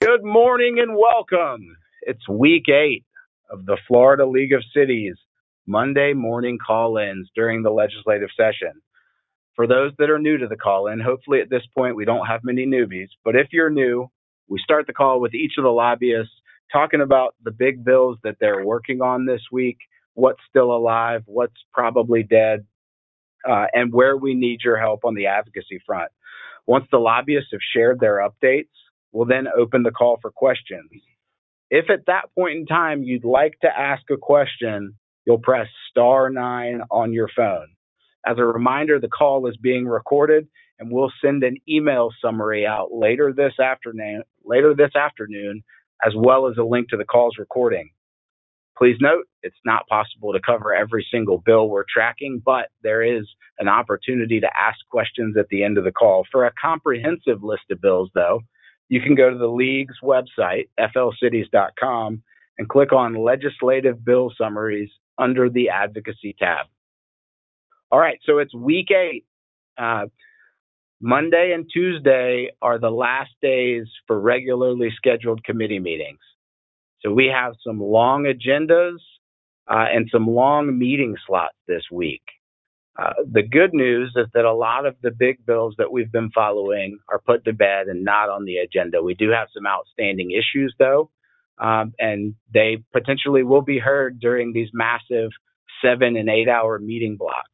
Good morning and welcome. It's week 8 of the Florida League of Cities Monday morning call ins during the legislative session. For those that are new to the call in, hopefully at this point we don't have many newbies, but if you're new, we start the call with each of the lobbyists talking about the big bills that they're working on this week, what's still alive, what's probably dead, and where we need your help on the advocacy front. Once the lobbyists have shared their updates, we'll then open the call for questions. If at that point in time you'd like to ask a question, you'll press *9 on your phone. As a reminder, the call is being recorded and we'll send an email summary out later this afternoon, as well as a link to the call's recording. Please note, it's not possible to cover every single bill we're tracking, but there is an opportunity to ask questions at the end of the call. For a comprehensive list of bills, though, you can go to the League's website, flcities.com, and click on Legislative Bill Summaries under the Advocacy tab. All right, so it's week 8. Monday and Tuesday are the last days for regularly scheduled committee meetings. So we have some long agendas and some long meeting slots this week. The good news is that a lot of the big bills that we've been following are put to bed and not on the agenda. We do have some outstanding issues, though, and they potentially will be heard during these massive 7 and 8 hour meeting blocks.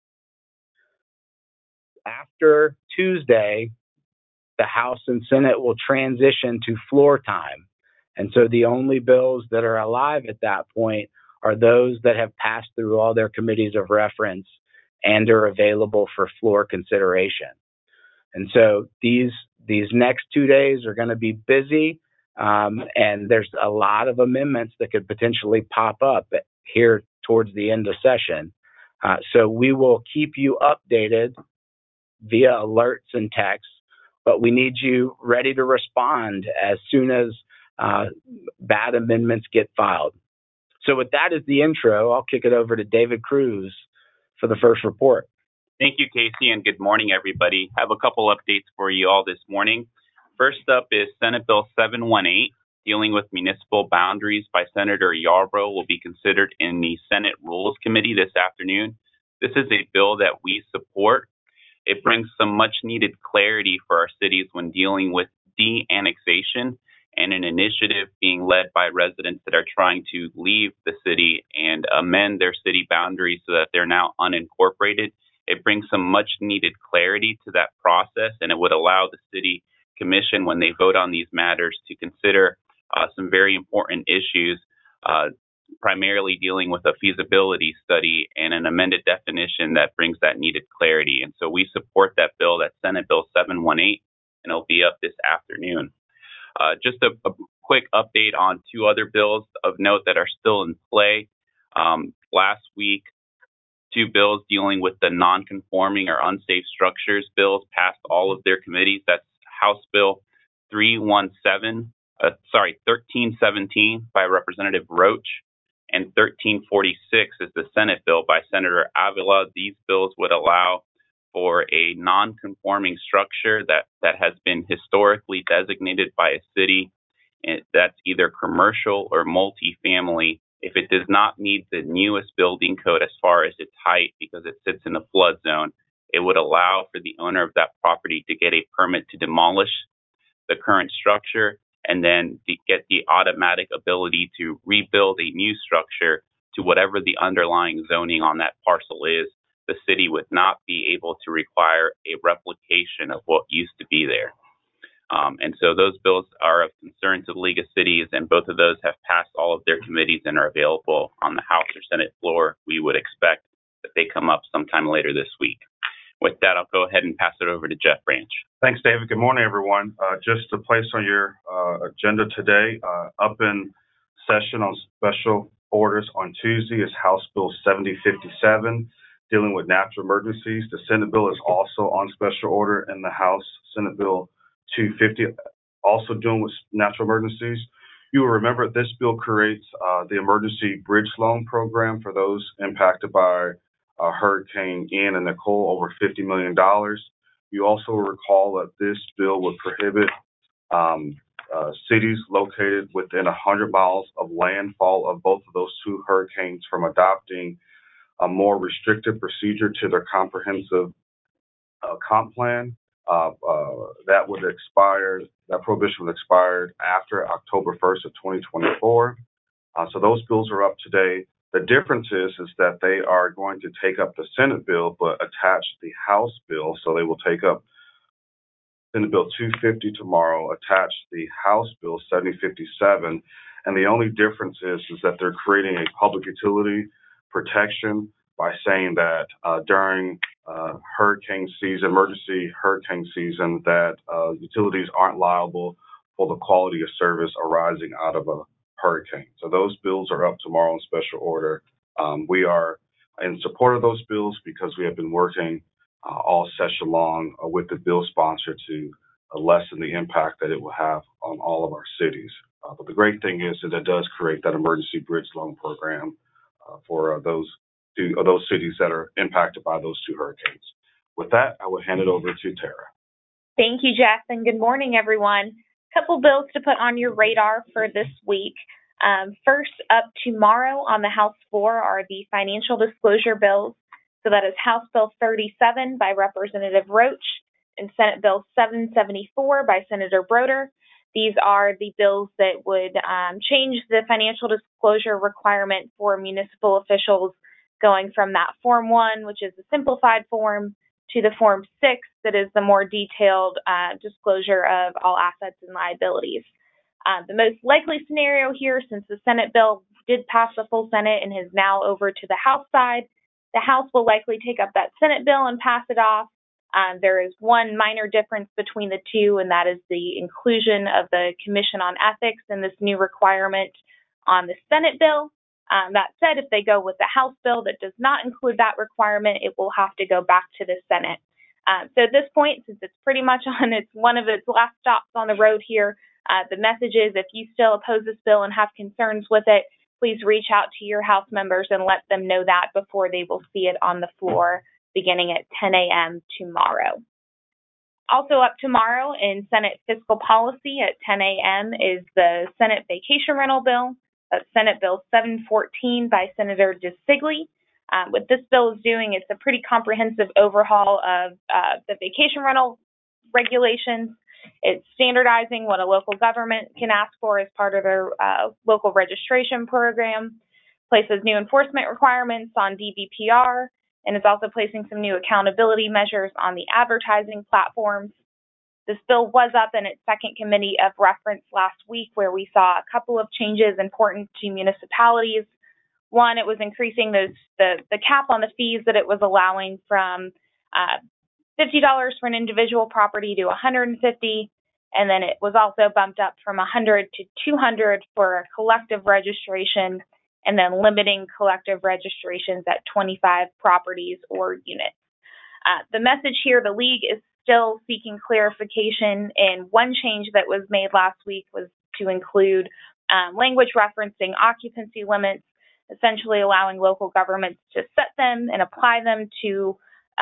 After Tuesday, the House and Senate will transition to floor time. And so the only bills that are alive at that point are those that have passed through all their committees of reference and are available for floor consideration. And so these next 2 days are going to be busy, and there's a lot of amendments that could potentially pop up here towards the end of session. So we will keep you updated via alerts and texts, but we need you ready to respond as soon as bad amendments get filed. So with that as the intro, I'll kick it over to David Cruz for the first report. Thank you, Casey, and good morning, everybody. I have a couple updates for you all this morning. First up is Senate Bill 718, dealing with municipal boundaries by Senator Yarbrough, will be considered in the Senate Rules Committee this afternoon. This is a bill that we support. It brings some much-needed clarity for our cities when dealing with de-annexation and an initiative being led by residents that are trying to leave the city and amend their city boundaries so that they're now unincorporated. It brings some much-needed clarity to that process, and it would allow the city commission, when they vote on these matters, to consider some very important issues, primarily dealing with a feasibility study and an amended definition that brings that needed clarity. And so we support that bill, that's Senate Bill 718, and it'll be up this afternoon. Just a quick update on 2 other bills of note that are still in play. Last week, 2 bills dealing with the non-conforming or unsafe structures bills passed all of their committees. That's House Bill 1317 by Representative Roach, and 1346 is the Senate bill by Senator Avila. These bills would allow for a non-conforming structure that has been historically designated by a city that's either commercial or multifamily. If it does not meet the newest building code as far as its height because it sits in a flood zone, it would allow for the owner of that property to get a permit to demolish the current structure and then to get the automatic ability to rebuild a new structure to whatever the underlying zoning on that parcel is. The city would not be able to require a replication of what used to be there. And so those bills are of concern to the League of Cities, and both of those have passed all of their committees and are available on the House or Senate floor. We would expect that they come up sometime later this week. With that, I'll go ahead and pass it over to Jeff Branch. Thanks, David. Good morning, everyone. Just to place on your agenda today, up in session on special orders on Tuesday is House Bill 7057, dealing with natural emergencies. The Senate bill is also on special order in the House, Senate Bill 250, also dealing with natural emergencies. You will remember this bill creates the Emergency Bridge Loan Program for those impacted by Hurricane Ian and Nicole, over $50 million. You also recall that this bill would prohibit cities located within 100 miles of landfall of both of those two hurricanes from adopting a more restrictive procedure to their comprehensive comp plan. That would expire. That prohibition would expire after October 1st of 2024. So those bills are up today. The difference is that they are going to take up the Senate bill, but attach the House bill. So they will take up Senate Bill 250 tomorrow, attach the House Bill 7057, and the only difference is that they're creating a public utility protection by saying that during hurricane season, emergency hurricane season, that utilities aren't liable for the quality of service arising out of a hurricane. So those bills are up tomorrow in special order. We are in support of those bills because we have been working all session long with the bill sponsor to lessen the impact that it will have on all of our cities. But the great thing is that it does create that emergency bridge loan program for those cities that are impacted by those two hurricanes. With that, I will hand it over to Tara. Thank you, Jeff, and good morning, everyone. Couple bills to put on your radar for this week. First up tomorrow on the House floor are the financial disclosure bills. So that is House Bill 37 by Representative Roach and Senate Bill 774 by Senator Broder. These are the bills that would change the financial disclosure requirement for municipal officials, going from that Form 1, which is the simplified form, to the Form 6, that is the more detailed disclosure of all assets and liabilities. The most likely scenario here, since the Senate bill did pass the full Senate and is now over to the House side, the House will likely take up that Senate bill and pass it off. There is one minor difference between the two, and that is the inclusion of the Commission on Ethics in this new requirement on the Senate bill. That said, if they go with the House bill that does not include that requirement, it will have to go back to the Senate. So at this point, since it's pretty much on one of its last stops on the road here, the message is if you still oppose this bill and have concerns with it, please reach out to your House members and let them know that before they will see it on the floor beginning at 10 a.m. tomorrow. Also up tomorrow in Senate Fiscal Policy at 10 a.m. is the Senate Vacation Rental Bill. That's Senate Bill 714 by Senator DeSigley. What this bill is doing, it's a pretty comprehensive overhaul of the vacation rental regulations. It's standardizing what a local government can ask for as part of their local registration program, places new enforcement requirements on DVPR, and it's also placing some new accountability measures on the advertising platforms. This bill was up in its second committee of reference last week, where we saw a couple of changes important to municipalities. One, it was increasing the cap on the fees that it was allowing from $50 for an individual property to $150, and then it was also bumped up from $100 to $200 for a collective registration, and then limiting collective registrations at 25 properties or units. The message here, the league is still seeking clarification, and one change that was made last week was to include language referencing occupancy limits, essentially allowing local governments to set them and apply them to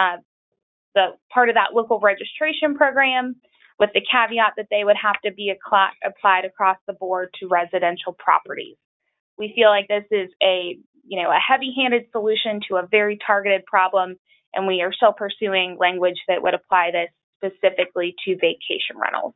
the part of that local registration program, with the caveat that they would have to be applied across the board to residential properties. We feel like this is a heavy-handed solution to a very targeted problem, and we are still pursuing language that would apply this specifically to vacation rentals.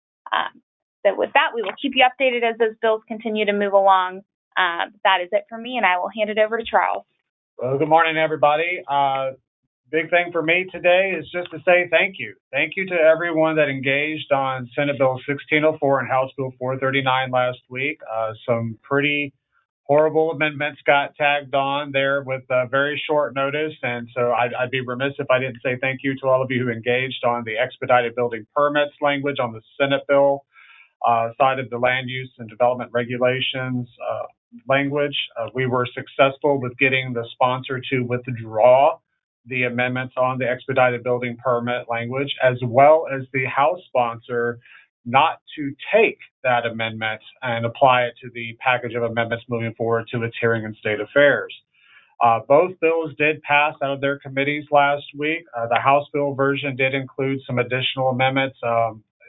So with that, we will keep you updated as those bills continue to move along. That is it for me, and I will hand it over to Charles. Well, good morning, everybody. Big thing for me today is just to say thank you. Thank you to everyone that engaged on Senate Bill 1604 and House Bill 439 last week. Some pretty horrible amendments got tagged on there with very short notice, and so I'd be remiss if I didn't say thank you to all of you who engaged on the expedited building permits language on the Senate bill side of the land use and development regulations language. We were successful with getting the sponsor to withdraw the amendments on the expedited building permit language, as well as the House sponsor not to take that amendment and apply it to the package of amendments moving forward to its hearing in state affairs. Both bills did pass out of their committees last week. The House bill version did include some additional amendments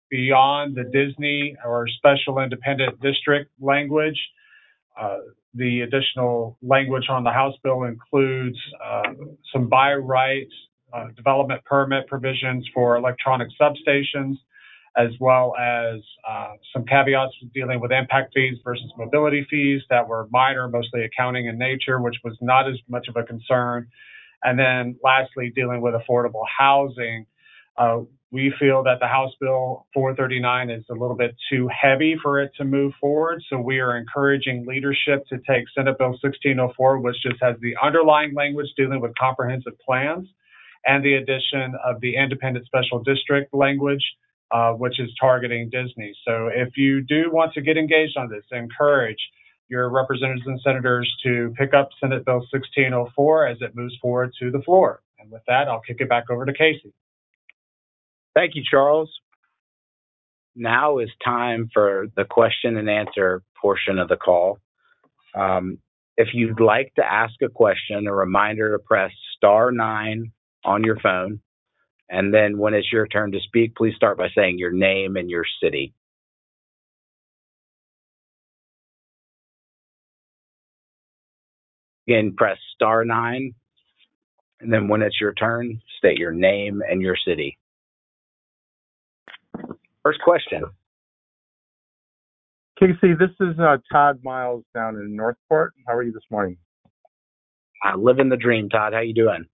beyond the Disney or special independent district language. The additional language on the House bill includes some by rights development permit provisions for electronic substations, as well as some caveats dealing with impact fees versus mobility fees that were minor, mostly accounting in nature, which was not as much of a concern. And then lastly, dealing with affordable housing. We feel that the House Bill 439 is a little bit too heavy for it to move forward. So we are encouraging leadership to take Senate Bill 1604, which just has the underlying language dealing with comprehensive plans, and the addition of the independent special district language, which is targeting Disney. So if you do want to get engaged on this, encourage your representatives and senators to pick up Senate Bill 1604 as it moves forward to the floor. And with that, I'll kick it back over to Casey. Thank you, Charles. Now is time for the question and answer portion of the call. If you'd like to ask a question, a reminder to press *9 on your phone. And then when it's your turn to speak, please start by saying your name and your city. Again, press *9. And then when it's your turn, state your name and your city. First question. Casey, this is Todd Miles down in Northport. How are you this morning? Living the dream, Todd. How you doing?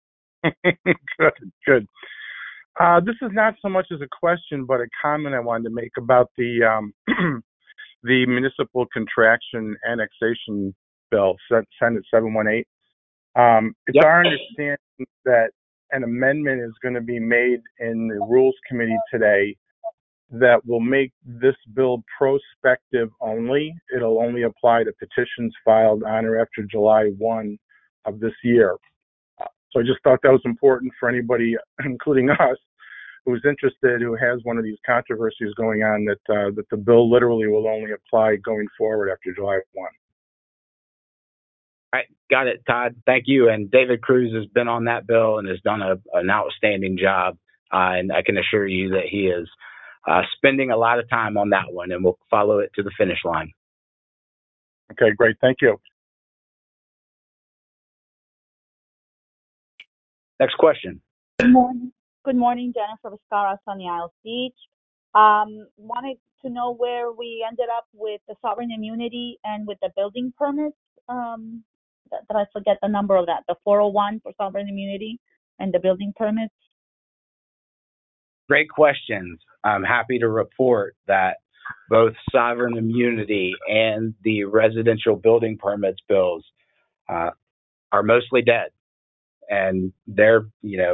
Good. This is not so much as a question, but a comment I wanted to make about the the municipal contraction annexation bill, Senate 718. It's our understanding that an amendment is going to be made in the Rules Committee today that will make this bill prospective only. It'll only apply to petitions filed on or after July 1 of this year. So I just thought that was important for anybody, including us, who's interested, who has one of these controversies going on, that the bill literally will only apply going forward after July 1. All right, got it, Todd. Thank you. And David Cruz has been on that bill and has done an outstanding job. And I can assure you that he is spending a lot of time on that one, and we'll follow it to the finish line. Okay, great. Thank you. Next question. Good morning. Good morning, Jennifer Viscara, Sunny Isles Beach. Wanted to know where we ended up with the sovereign immunity and with the building permits. Did I forget the number of that? The 401 for sovereign immunity and the building permits? Great questions. I'm happy to report that both sovereign immunity and the residential building permits bills are mostly dead. And they're,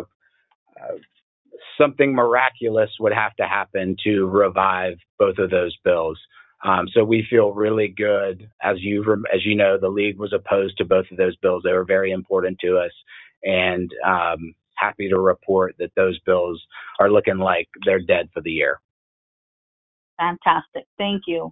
something miraculous would have to happen to revive both of those bills. So we feel really good. As you know, the league was opposed to both of those bills. They were very important to us, and happy to report that those bills are looking like they're dead for the year. Fantastic. Thank you.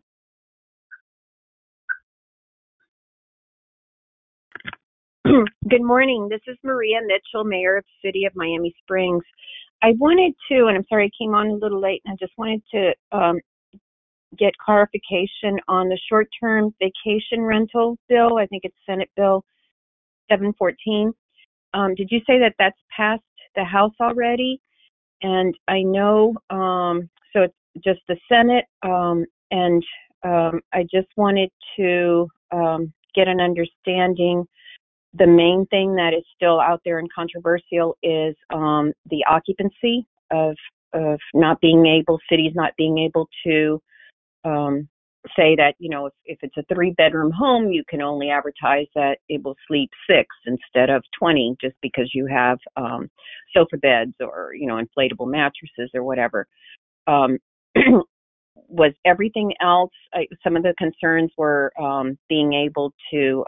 Good morning. This is Maria Mitchell, Mayor of the City of Miami Springs. I wanted to, and I'm sorry I came on a little late, and I just wanted to get clarification on the short-term vacation rental bill. I think it's Senate Bill 714. Did you say that that's passed the House already? And I know, so it's just the Senate, and I just wanted to get an understanding. The main thing that is still out there and controversial is the occupancy of not being able, cities not being able to say that, if it's a 3-bedroom home, you can only advertise that it will sleep 6 instead of 20, just because you have sofa beds or, inflatable mattresses or whatever. Was everything else, some of the concerns were being able to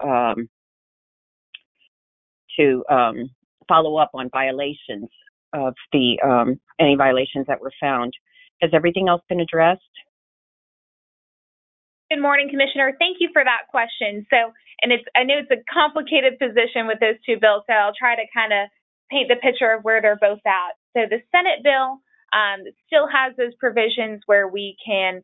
follow up on violations of any violations that were found. Has everything else been addressed? Good morning, Commissioner. Thank you for that question. So, I know it's a complicated position with those two bills, so I'll try to kind of paint the picture of where they're both at. So the Senate bill it still has those provisions where we can,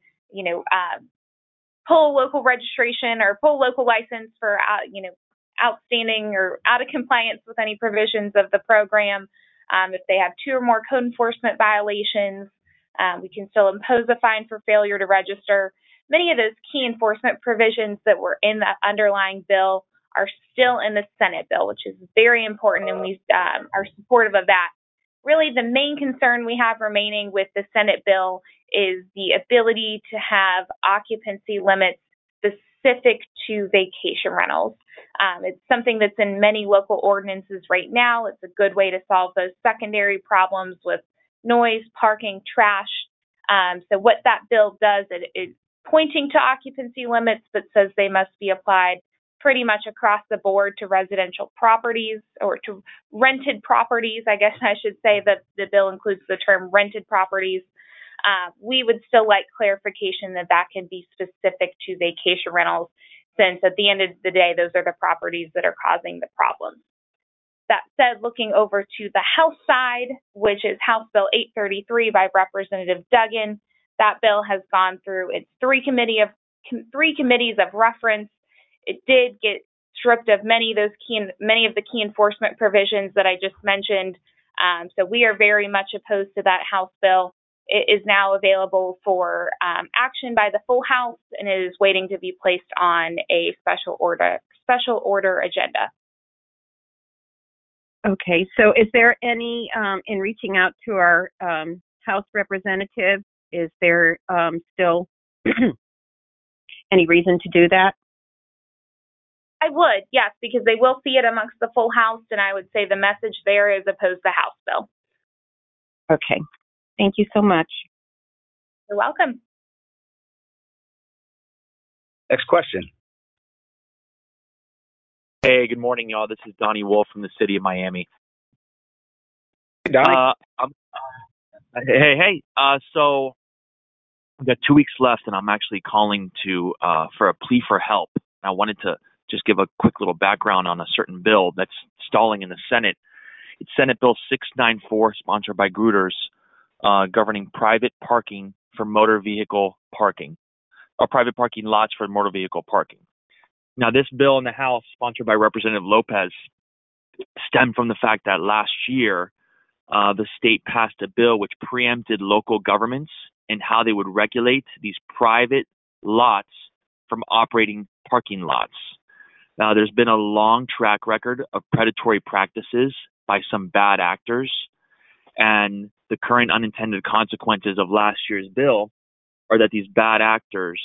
pull local registration or pull local license for, outstanding or out of compliance with any provisions of the program. If they have 2 or more code enforcement violations, we can still impose a fine for failure to register. Many of those key enforcement provisions that were in the underlying bill are still in the Senate bill, which is very important, and we are supportive of that. Really, the main concern we have remaining with the Senate bill is the ability to have occupancy limits specific to vacation rentals. It's something that's in many local ordinances right now. It's a good way to solve those secondary problems with noise, parking, trash. So what that bill does, it is pointing to occupancy limits, but says they must be applied pretty much across the board to residential properties or to rented properties. I guess I should say that the bill includes the term rented properties. We would still like clarification that that can be specific to vacation rentals, since at the end of the day, those are the properties that are causing the problems. That said, looking over to the House side, which is House Bill 833 by Representative Duggan, that bill has gone through its three committees of reference. It did get stripped of many of the key enforcement provisions that I just mentioned. So we are very much opposed to that House bill. It is now available for action by the full House and it is waiting to be placed on a special order agenda. Okay, so is there any, in reaching out to our House representative, is there still any reason to do that? I would, yes, because they will see it amongst the full House, and I would say the message there is opposed to House bill. Okay, thank you so much. You're welcome. Next question. Hey, good morning, y'all. This is Donnie Wolf from the city of Miami. Hey, Donnie. Hey. So I've got 2 weeks left, and I'm actually calling for a plea for help. I wanted to just give a quick little background on a certain bill that's stalling in the Senate. It's Senate Bill 694, sponsored by Gruters, governing private parking for motor vehicle parking, or private parking lots for motor vehicle parking. Now, this bill in the House, sponsored by Representative Lopez, stemmed from the fact that last year the state passed a bill which preempted local governments and how they would regulate these private lots from operating parking lots. Now, there's been a long track record of predatory practices by some bad actors, and the current unintended consequences of last year's bill are that these bad actors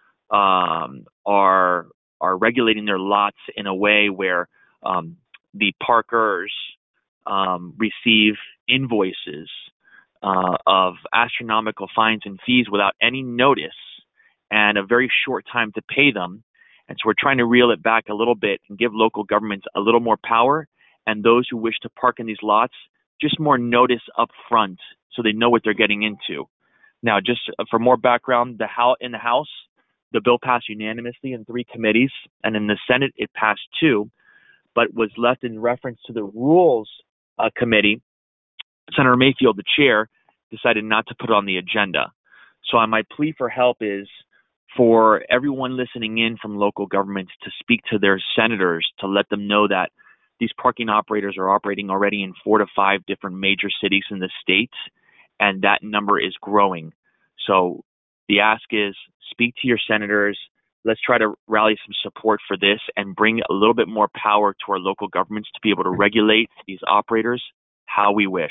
are regulating their lots in a way where the parkers receive invoices of astronomical fines and fees without any notice and a very short time to pay them. And so we're trying to reel it back a little bit and give local governments a little more power, and those who wish to park in these lots just more notice up front so they know what they're getting into. Now, just for more background, in the House, the bill passed unanimously in 3 committees, and in the Senate, it passed 2, but was left in reference to the Rules Committee. Senator Mayfield, the chair, decided not to put it on the agenda. So my plea for help is for everyone listening in from local governments to speak to their senators to let them know that these parking operators are operating already in 4 to 5 different major cities in the state, and that number is growing. So the ask is speak to your senators. Let's try to rally some support for this and bring a little bit more power to our local governments to be able to regulate these operators how we wish.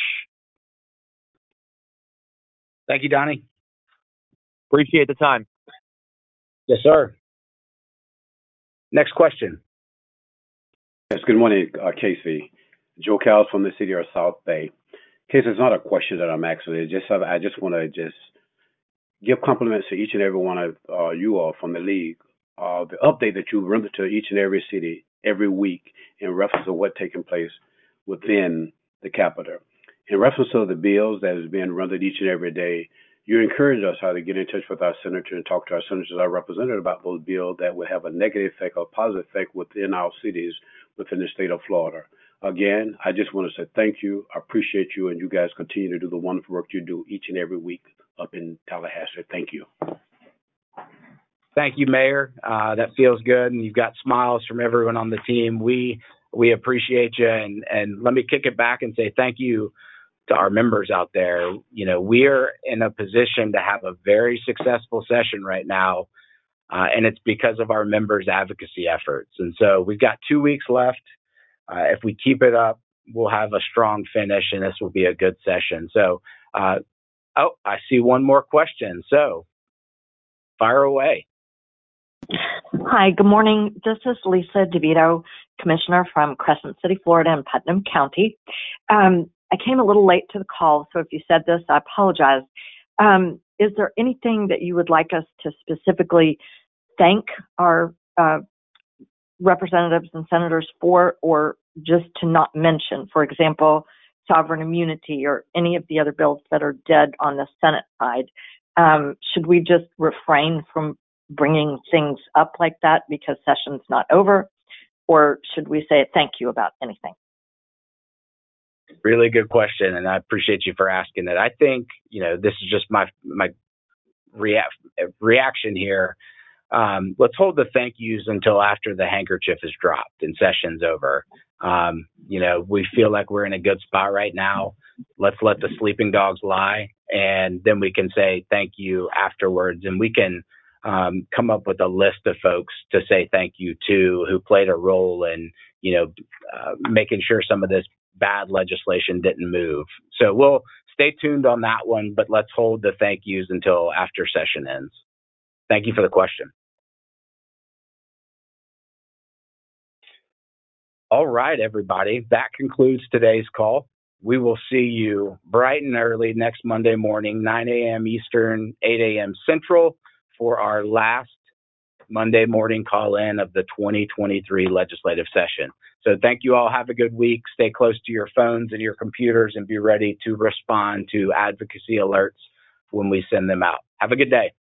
Thank you, Donnie. Appreciate the time. Yes, sir. Next question. Yes, good morning, Casey. Joe Cowles from the city of South Bay. Casey, it's not a question that I'm asking. I just want to give compliments to each and every one of you all from the league. The update that you render to each and every city every week in reference to what's taking place within the Capitol. In reference to the bills that is being rendered each and every day, you encourage us how to get in touch with our senator and talk to our senators, our representative about those bills that would have a negative effect or positive effect within our cities within the state of Florida. Again, I just want to say thank you. I appreciate you, and you guys continue to do the wonderful work you do each and every week up in Tallahassee. Thank you. Thank you, Mayor. That feels good, and you've got smiles from everyone on the team. We appreciate you, and let me kick it back and say thank you to our members out there. You know, we're in a position to have a very successful session right now, and it's because of our members' advocacy efforts. And so we've got 2 weeks left. If we keep it up, we'll have a strong finish, and this will be a good session. So, I see one more question. So, fire away. Hi, good morning. This is Lisa DeVito, Commissioner from Crescent City, Florida, and Putnam County. I came a little late to the call, so if you said this, I apologize. Is there anything that you would like us to specifically thank our representatives and senators for, or just to not mention, for example, sovereign immunity or any of the other bills that are dead on the Senate side? Should we just refrain from bringing things up like that because session's not over, or should we say thank you about anything? Really good question, and I appreciate you for asking it. I think, this is just my reaction here. Let's hold the thank yous until after the handkerchief is dropped and session's over. We feel like we're in a good spot right now. Let's let the sleeping dogs lie, and then we can say thank you afterwards, and we can come up with a list of folks to say thank you to who played a role in, making sure some of this bad legislation didn't move. So we'll stay tuned on that one, but let's hold the thank yous until after session ends. Thank you for the question. All right, everybody. That concludes today's call. We will see you bright and early next Monday morning, 9 a.m. Eastern, 8 a.m. Central, for our last Monday morning call-in of the 2023 legislative session. So thank you all. Have a good week. Stay close to your phones and your computers and be ready to respond to advocacy alerts when we send them out. Have a good day.